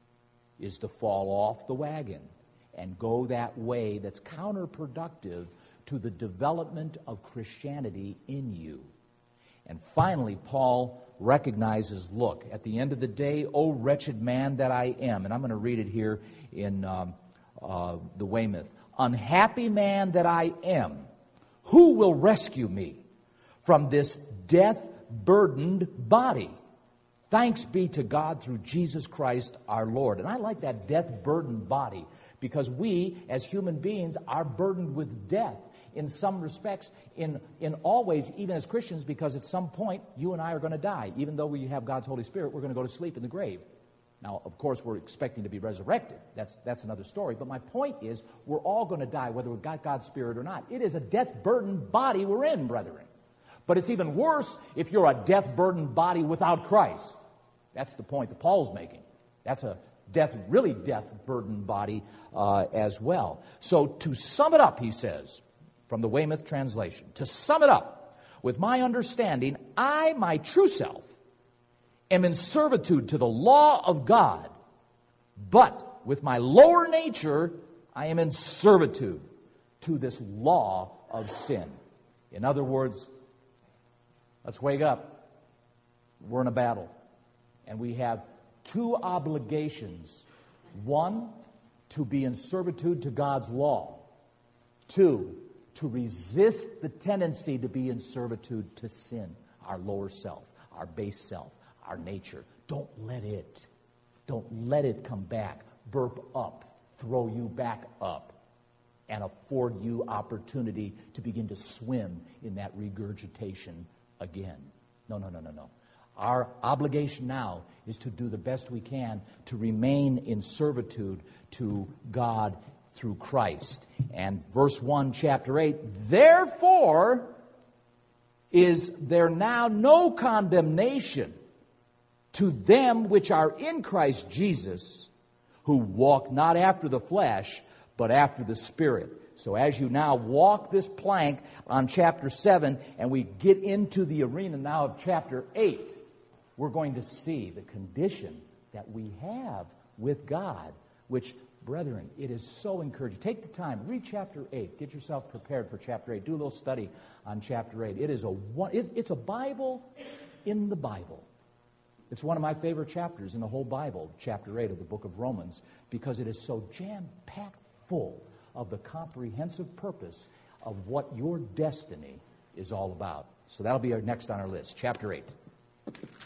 is to fall off the wagon and go that way that's counterproductive to the development of Christianity in you. And finally, Paul recognizes, look, at the end of the day, "O wretched man that I am," and I'm going to read it here in um, uh, the Weymouth, "unhappy man that I am, who will rescue me from this death-burdened body? Thanks be to God through Jesus Christ our Lord." And I like that death-burdened body, because we, as human beings, are burdened with death in some respects, in, in all ways, even as Christians, because at some point, you and I are going to die. Even though we have God's Holy Spirit, we're going to go to sleep in the grave. Now, of course, we're expecting to be resurrected. That's, that's another story. But my point is, we're all going to die, whether we've got God's Spirit or not. It is a death-burdened body we're in, brethren. But it's even worse if you're a death-burdened body without Christ. That's the point that Paul's making. That's a death, really death-burdened body uh, as well. So to sum it up, he says, from the Weymouth translation, to sum it up, with my understanding, I, my true self, am in servitude to the law of God, but with my lower nature, I am in servitude to this law of sin. In other words, let's wake up. We're in a battle, and we have two obligations. One, to be in servitude to God's law. Two, to resist the tendency to be in servitude to sin, our lower self, our base self, our nature. Don't let it, don't let it come back, burp up, throw you back up, and afford you opportunity to begin to swim in that regurgitation again. No, no, no, no, no. Our obligation now is to do the best we can to remain in servitude to God through Christ. And verse one, chapter eight, "Therefore is there now no condemnation to them which are in Christ Jesus, who walk not after the flesh, but after the Spirit." So as you now walk this plank on chapter seven, and we get into the arena now of chapter eight, we're going to see the condition that we have with God which, brethren, it is so encouraging. Take the time, read chapter eight. Get yourself prepared for chapter eight. Do a little study on chapter eight. It is a one, it, it's a Bible in the Bible. It's one of my favorite chapters in the whole Bible, chapter eight of the book of Romans, because it is so jam-packed full of the comprehensive purpose of what your destiny is all about. So that'll be our next on our list, chapter eight.